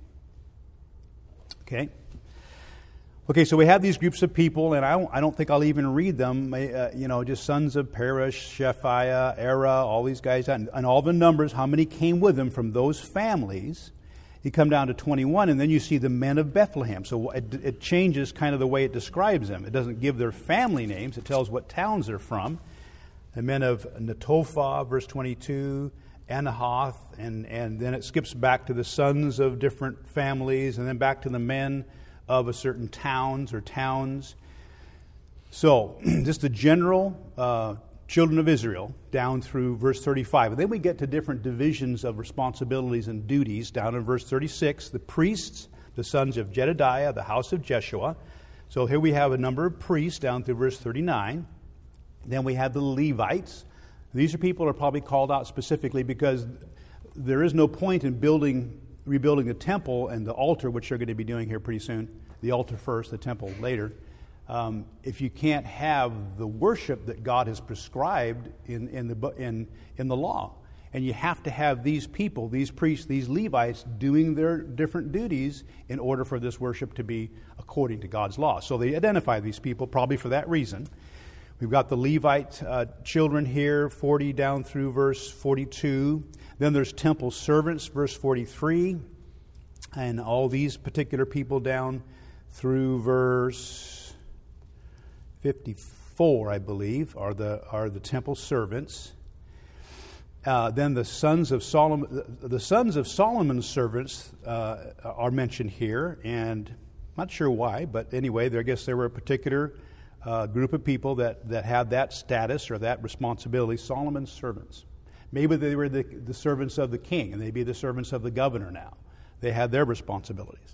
Okay. Okay, so we have these groups of people, and I don't, I don't think I'll even read them, uh, you know, just sons of Peresh, Shephiah, Era, all these guys, and, and all the numbers, how many came with them from those families. You come down to twenty-one, and then you see the men of Bethlehem. So it, it changes kind of the way it describes them. It doesn't give their family names. It tells what towns they're from. The men of Netophah, verse twenty-two, Anahoth, and, and then it skips back to the sons of different families, and then back to the men of a certain towns or towns. So just the general uh, children of Israel down through verse thirty-five. And then we get to different divisions of responsibilities and duties down in verse thirty-six. The priests, the sons of Jedediah, the house of Jeshua. So here we have a number of priests down through verse thirty-nine. Then we have the Levites. These are people who are probably called out specifically because there is no point in building, rebuilding the temple and the altar, which they're going to be doing here pretty soon. The altar first, the temple later. Um, if you can't have the worship that God has prescribed in, in, the, in, in the law. And you have to have these people, these priests, these Levites, doing their different duties in order for this worship to be according to God's law. So they identify these people probably for that reason. We've got the Levite uh, children here, forty down through verse forty-two. Then there's temple servants, verse forty-three. And all these particular people down through verse fifty-four, I believe, are the are the temple servants. Uh, then the sons of Solomon, the sons of Solomon's servants uh, are mentioned here, and I'm not sure why, but anyway, I guess there were a particular uh, group of people that, that had that status or that responsibility. Solomon's servants. Maybe they were the, the servants of the king, and they'd be the servants of the governor now. They had their responsibilities.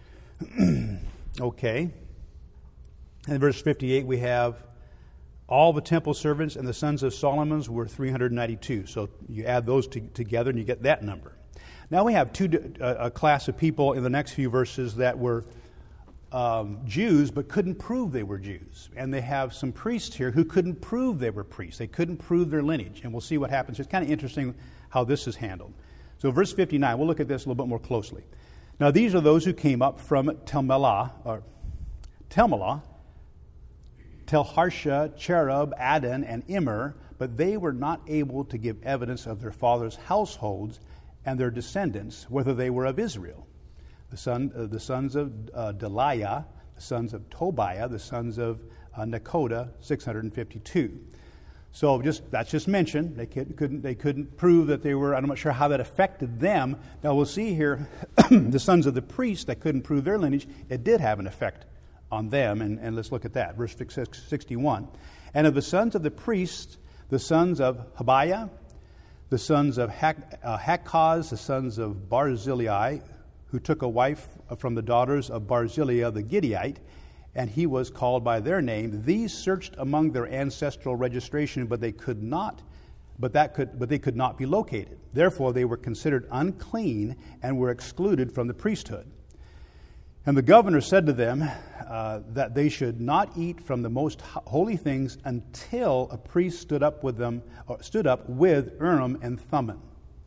Okay. In verse fifty-eight, we have all the temple servants and the sons of Solomon's were three hundred ninety-two. So you add those to, together and you get that number. Now we have two uh, a class of people in the next few verses that were um, Jews but couldn't prove they were Jews. And they have some priests here who couldn't prove they were priests. They couldn't prove their lineage. And we'll see what happens. It's kind of interesting how this is handled. So verse fifty-nine, we'll look at this a little bit more closely. Now these are those who came up from Telmelah, or Telmelah, Telharsha, Cherub, Adon, and Immer, but they were not able to give evidence of their fathers' households and their descendants, whether they were of Israel. The, son, uh, the sons of uh, Deliah, the sons of Tobiah, the sons of uh, Nekoda, six hundred fifty-two. So just that's just mentioned. They couldn't they couldn't prove that they were. I'm not sure how that affected them. Now we'll see here, the sons of the priest that couldn't prove their lineage. It did have an effect on them, and, and let's look at that. Verse sixty-one. And of the sons of the priests, the sons of Habiah, the sons of Hak, uh, Hakaz, the sons of Barzillai, who took a wife from the daughters of Barzillai the Gideite, and he was called by their name. These searched among their ancestral registration, but they could not, but that could, but they could not be located. Therefore, they were considered unclean and were excluded from the priesthood. And the governor said to them uh, that they should not eat from the most holy things until a priest stood up with them, or stood up with Urim and Thummim.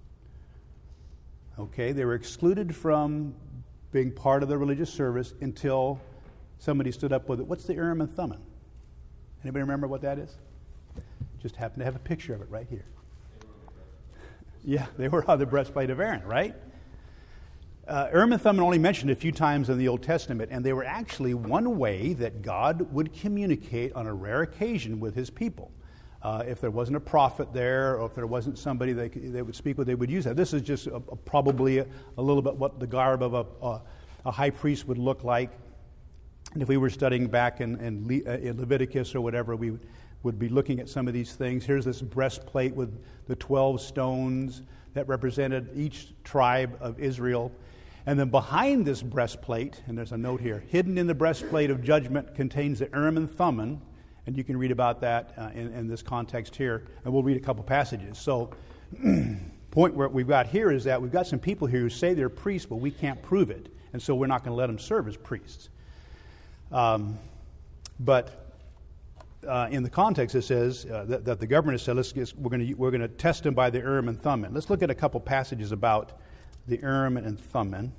Okay, they were excluded from being part of the religious service until somebody stood up with it. What's the Urim and Thummim? Anybody remember what that is? Just happen to have a picture of it right here. Yeah, they were on the breastplate of Aaron, right? Uh, Urim and Thummim only mentioned a few times in the Old Testament, and they were actually one way that God would communicate on a rare occasion with his people. Uh, if there wasn't a prophet there, or if there wasn't somebody they, they would speak with, they would use that. This is just a, a, probably a, a little bit what the garb of a, a, a high priest would look like. And if we were studying back in, in, Le, uh, in Leviticus or whatever, we would, would be looking at some of these things. Here's this breastplate with the twelve stones that represented each tribe of Israel. And then behind this breastplate, and there's a note here, hidden in the breastplate of judgment contains the Urim and Thummim, and you can read about that uh, in, in this context here, and we'll read a couple passages. So, point where we've got here is that we've got some people here who say they're priests, but we can't prove it, and so we're not going to let them serve as priests. Um, but uh, in the context, it says uh, that, that the governor said, "Let's get, we're going to we're going to test them by the Urim and Thummim." Let's look at a couple passages about the Urim and Thummim.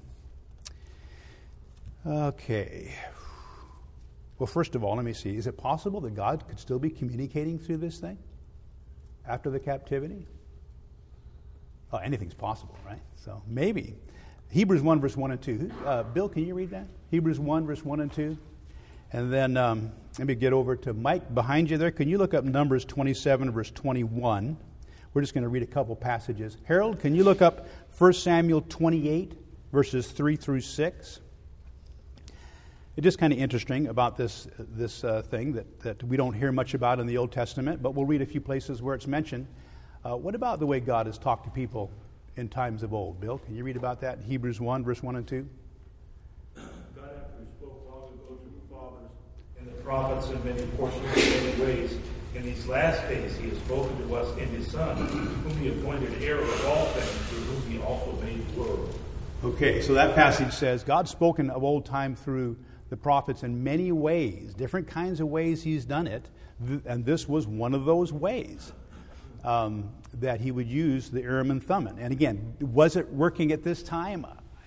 Okay. Well, first of all, let me see. Is it possible that God could still be communicating through this thing after the captivity? Oh, anything's possible, right? So maybe. Hebrews one, verse one and two. Uh, Bill, can you read that? Hebrews one, verse one and two. And then um, let me get over to Mike behind you there. Can you look up Numbers twenty-seven, verse twenty-one? We're just going to read a couple passages. Harold, can you look up First Samuel twenty-eight, verses three through six? It's just kind of interesting about this this uh, thing that, that we don't hear much about in the Old Testament, but we'll read a few places where it's mentioned. Uh, what about the way God has talked to people in times of old? Bill, can you read about that in Hebrews one, verse one and two? God, after he spoke long ago to the fathers and the prophets in many portions and many ways, in these last days he has spoken to us in his Son, whom he appointed heir of all things, through whom he also made the world. Okay, so that passage says God's spoken of old time through the prophets in many ways, different kinds of ways he's done it, and this was one of those ways um, that he would use the Urim and Thummim. And again, was it working at this time?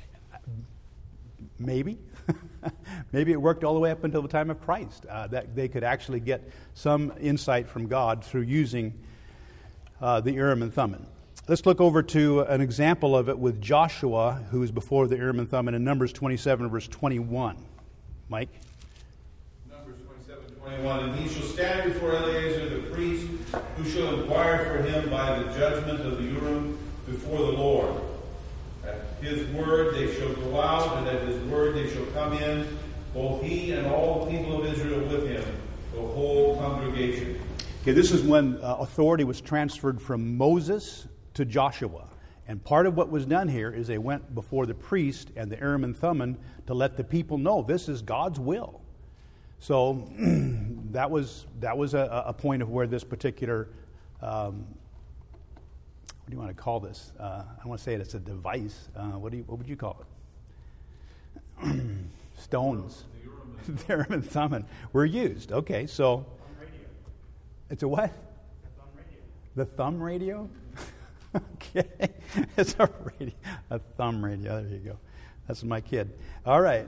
Maybe. Maybe it worked all the way up until the time of Christ, uh, that they could actually get some insight from God through using uh, the Urim and Thummim. Let's look over to an example of it with Joshua, who is before the Urim and Thummim, in Numbers twenty-seven, verse twenty-one. Mike? Numbers twenty-seven, twenty-one. And he shall stand before Eleazar the priest, who shall inquire for him by the judgment of the Urim before the Lord. At his word they shall go out, and at his word they shall come in, both he and all the people of Israel with him, the whole congregation. Okay, this is when uh, authority was transferred from Moses to Joshua. And part of what was done here is they went before the priest and the Urim and Thummim to let the people know this is God's will. So that was that was a, a point of where this particular, um, what do you want to call this? Uh, I don't want to say it, it's a device. Uh, what do you, what would you call it? Stones. The Urim and Thummim were used. Okay, so it's a what? The thumb radio? Okay, it's a radio, a thumb radio. There you go. That's my kid. All right.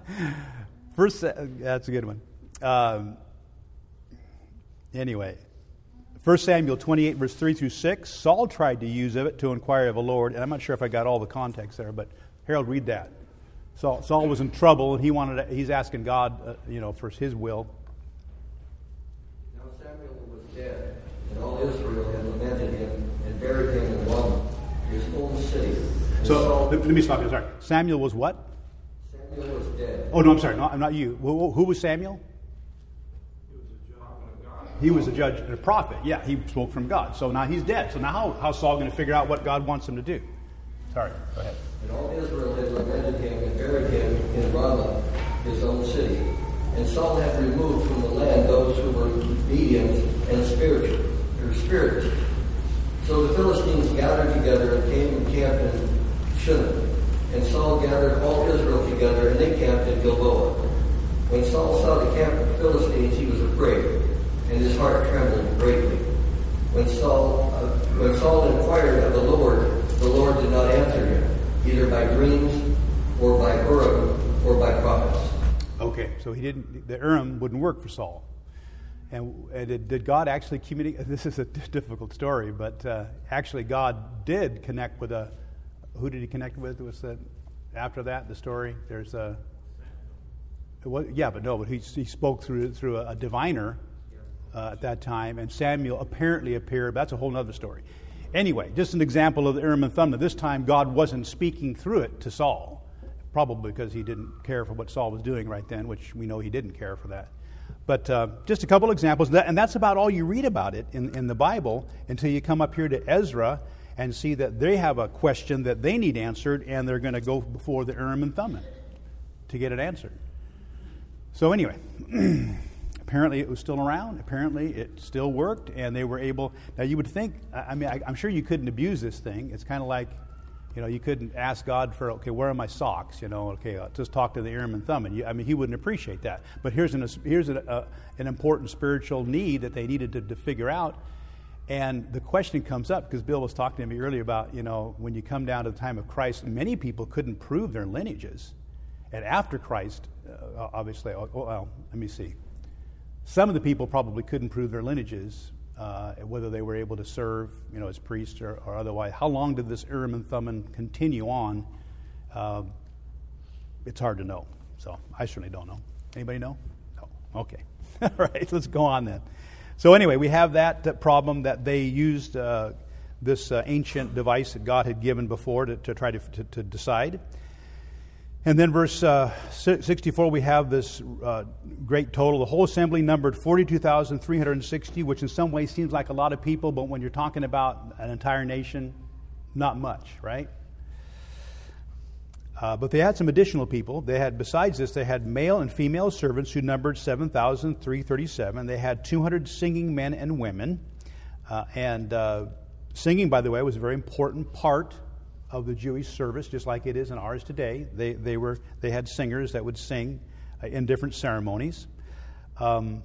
First, uh, that's a good one. Um, anyway, First Samuel twenty-eight, verse three through six, Saul tried to use it to inquire of the Lord, and I'm not sure if I got all the context there, but Harold, read that. Saul, Saul was in trouble, and he wanted to, he's asking God, uh, you know, for his will. Now Samuel was dead, and all Israel had lamented him and buried him in Ramah, his own city. And So Saul, let, let me stop you. Sorry, Samuel was what? Samuel was dead. Oh no, I'm sorry, no, I'm not you. Who, who was Samuel? He was a judge and a prophet. Yeah, he spoke from God. So now he's dead. So now how, how's Saul going to figure out what God wants him to do? Sorry, go ahead. And all Israel had lamented him and buried him in Ramah, his own city. And Saul had removed from the land those who were mediums and spiritual, or spirits. So the Philistines gathered together and came and camped in Shunem. And Saul gathered all Israel together, and they camped in Gilboa. When Saul saw the camp of Philistines, he was afraid, and his heart trembled greatly. When Saul, uh, when Saul inquired of the Lord, the Lord did not answer him, either by dreams, or by Urim, or by prophets. Okay, so he didn't. The Urim wouldn't work for Saul. And, and did, did God actually communicate? This is a difficult story, but uh, actually God did connect with a. Who did he connect with? Was that after that the story? There's a. It was, yeah, but no, but he he spoke through through a, a diviner uh, at that time, and Samuel apparently appeared. That's a whole other story. Anyway, just an example of the Urim and Thummim. This time God wasn't speaking through it to Saul, probably because he didn't care for what Saul was doing right then, which we know he didn't care for that. But uh, just a couple examples, and that's about all you read about it in, in the Bible until you come up here to Ezra and see that they have a question that they need answered, and they're going to go before the Urim and Thummim to get it answered. So anyway, apparently it was still around. Apparently it still worked, and they were able. Now you would think, I mean, I, I'm sure you couldn't abuse this thing. It's kind of like, you know, you couldn't ask God for, okay, where are my socks? You know, okay, I'll just talk to the Urim and Thummim. You, I mean, he wouldn't appreciate that. But here's an here's a, a, an important spiritual need that they needed to, to figure out. And the question comes up, because Bill was talking to me earlier about, you know, when you come down to the time of Christ, many people couldn't prove their lineages. And after Christ, uh, obviously, well, let me see. Some of the people probably couldn't prove their lineages, uh, whether they were able to serve, you know, as priests or, or otherwise. How long did this Urim and Thummim continue on? Uh, it's hard to know. So I certainly don't know. Anybody know? No. Okay. All right, let's go on then. So anyway, we have that uh, problem that they used uh, this uh, ancient device that God had given before to, to try to, to, to decide. And then verse uh, sixty-four, we have this uh, great total. The whole assembly numbered forty-two thousand three hundred sixty, which in some ways seems like a lot of people, but when you're talking about an entire nation, not much, right? Uh, but they had some additional people. They had, besides this, they had male and female servants who numbered seven thousand three hundred thirty-seven. They had two hundred singing men and women. Uh, and uh, singing, by the way, was a very important part of the Jewish service, just like it is in ours today. They they were they had singers that would sing uh, in different ceremonies. Um,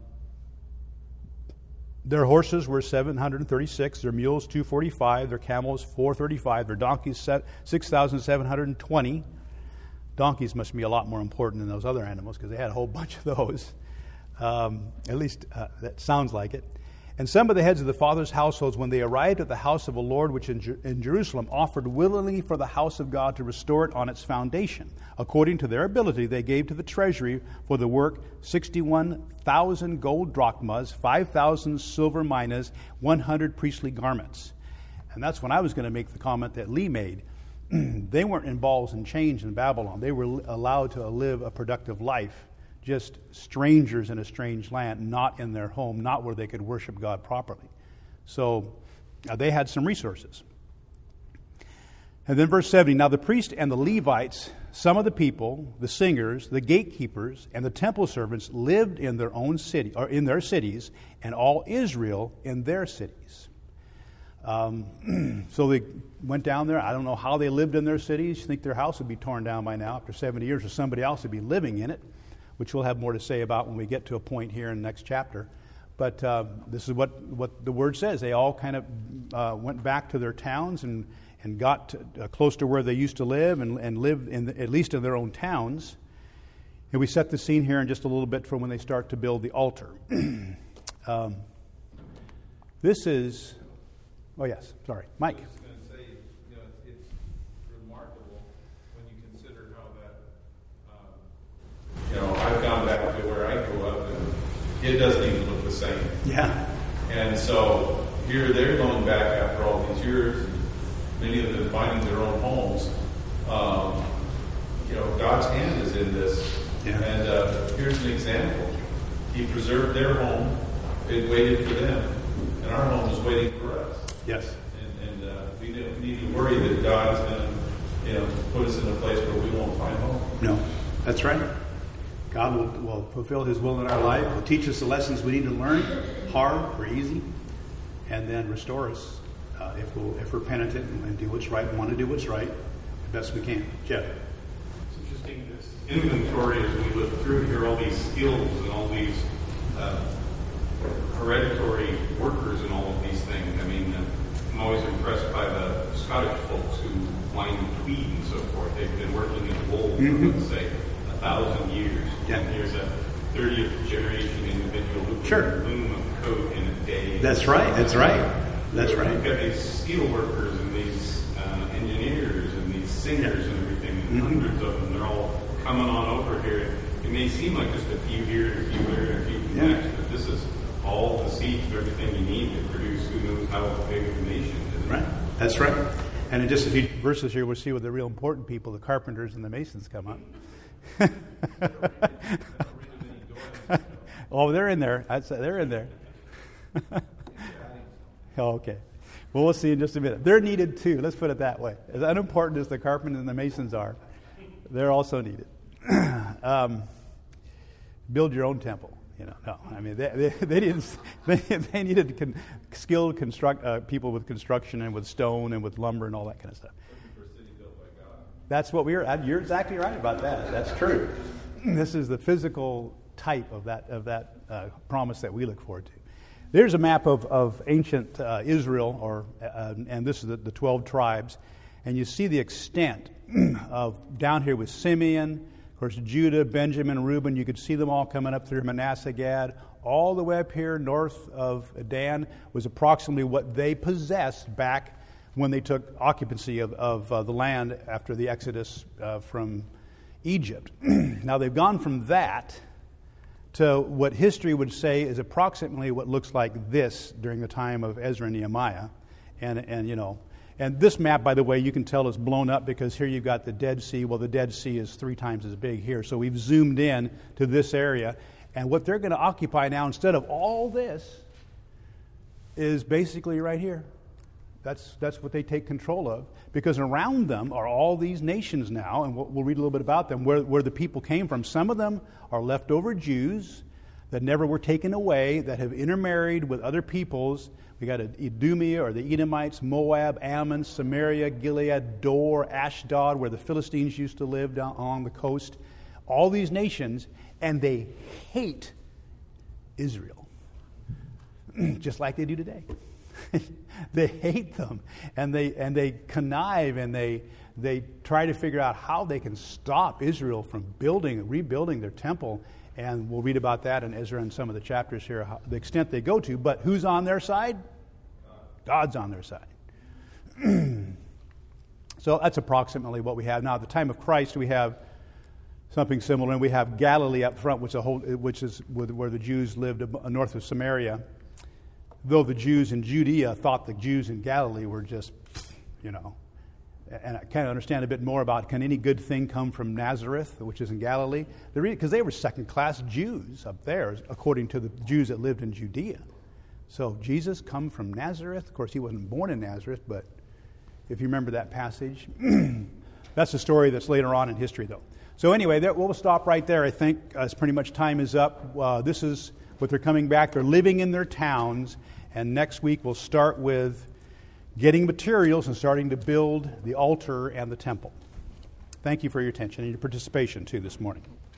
their horses were seven hundred thirty-six, their mules two hundred forty-five, their camels four hundred thirty-five, their donkeys six thousand seven hundred twenty. Donkeys must be a lot more important than those other animals because they had a whole bunch of those. Um, at least uh, that sounds like it. And some of the heads of the fathers' households, when they arrived at the house of the Lord, which in, Jer- in Jerusalem, offered willingly for the house of God to restore it on its foundation. According to their ability, they gave to the treasury for the work sixty-one thousand gold drachmas, five thousand silver minas, one hundred priestly garments. And that's when I was going to make the comment that Lee made. They weren't in balls and chains in Babylon. They were allowed to live a productive life. Just strangers in a strange land, not in their home, not where they could worship God properly. So uh, they had some resources. And then verse seventy, now the priest and the Levites, some of the people, the singers, the gatekeepers, and the temple servants lived in their own city, or in their cities, and all Israel in their cities. Um, so they went down there. I don't know how they lived in their cities. You think their house would be torn down by now after seventy years, or somebody else would be living in it, which we'll have more to say about when we get to a point here in the next chapter. But uh, this is what, what the word says. They all kind of uh, went back to their towns and, and got to, uh, close to where they used to live and, and lived in the, at least in their own towns. And we set the scene here in just a little bit for when they start to build the altar. um, This is, oh yes, sorry, Mike. I was just going to say, you know, it's, it's remarkable when you consider how that, um, you know, I've gone back to where I grew up, and it doesn't even look the same. Yeah. And so here they're going back after all these years, and many of them finding their own homes. Um, you know, God's hand is in this. Yeah. And uh, here's an example. He preserved their home. It waited for them. And our home is waiting for us. Yes. And, and uh, we don't need to worry that God is going to, you know, put us in a place where we won't find home. No, that's right. God will, will fulfill His will in our life, will teach us the lessons we need to learn, hard or easy, and then restore us uh, if, we'll, if we're penitent and, and do what's right and want to do what's right the best we can. Jeff. It's interesting, this inventory as we look through here, all these skills and all these uh, hereditary workers and all of these things. I mean, uh, I'm always impressed by the Scottish folks who wind tweed and so forth. They've been working in wool for, mm-hmm. let's say, a thousand years. Yeah. And here's a thirtieth generation individual who can sure. loom a coat in a day. That's right. That's right. That's right. You've got these steel workers and these uh, engineers and these singers yeah. and everything, and mm-hmm. hundreds of them. They're all coming on over here. It may seem like just a few here and a few there and a few yeah. next, but this is all the seeds of everything you need to produce who knows how big of a nation. Isn't right. it? That's right. And in just a few verses here, we'll see where the real important people, the carpenters and the masons, come up. Oh, they're in there. I'd say they're in there. Oh, okay. Well, we'll see in just a minute. They're needed too. Let's put it that way. As unimportant as the carpenters and the masons are, they're also needed. um, build your own temple. You know, no. I mean, they they, they didn't. They, they needed con- skilled construct uh, people with construction and with stone and with lumber and all that kind of stuff. That's what we are. You're exactly right about that. That's true. This is the physical type of that of that uh, promise that we look forward to. There's a map of of ancient uh, Israel, or uh, and this is the, the twelve tribes, and you see the extent of down here with Simeon. Of course, Judah, Benjamin, Reuben, you could see them all coming up through Manasseh, Gad. All the way up here north of Dan was approximately what they possessed back when they took occupancy of, of uh, the land after the Exodus uh, from Egypt. Now, they've gone from that to what history would say is approximately what looks like this during the time of Ezra and Nehemiah. And, and you know... And this map, by the way, you can tell is blown up because here you've got the Dead Sea. Well, the Dead Sea is three times as big here. So we've zoomed in to this area. And what they're going to occupy now, instead of all this, is basically right here. That's that's what they take control of. Because around them are all these nations now, and we'll, we'll read a little bit about them, where, where the people came from. Some of them are leftover Jews that never were taken away, that have intermarried with other peoples. We got Idumea, or the Edomites, Moab, Ammon, Samaria, Gilead, Dor, Ashdod, where the Philistines used to live down along the coast. All these nations, and they hate Israel, just like they do today. They hate them, and they and they connive, and they they try to figure out how they can stop Israel from building and rebuilding their temple. And we'll read about that in Ezra and some of the chapters here, how, the extent they go to. But who's on their side? God's on their side. So that's approximately what we have. Now, at the time of Christ, we have something similar. And we have Galilee up front, which, a whole, which is where the Jews lived north of Samaria. Though the Jews in Judea thought the Jews in Galilee were just, you know, and I kind of understand a bit more about, can any good thing come from Nazareth, which is in Galilee? Because they were second-class Jews up there, according to the Jews that lived in Judea. So Jesus come from Nazareth. Of course, he wasn't born in Nazareth, but if you remember that passage, that's a story that's later on in history, though. So anyway, there, we'll stop right there, I think. Uh, it's pretty much time is up. Uh, this is what they're coming back. They're living in their towns, and next week we'll start with getting materials and starting to build the altar and the temple. Thank you for your attention and your participation, too, this morning.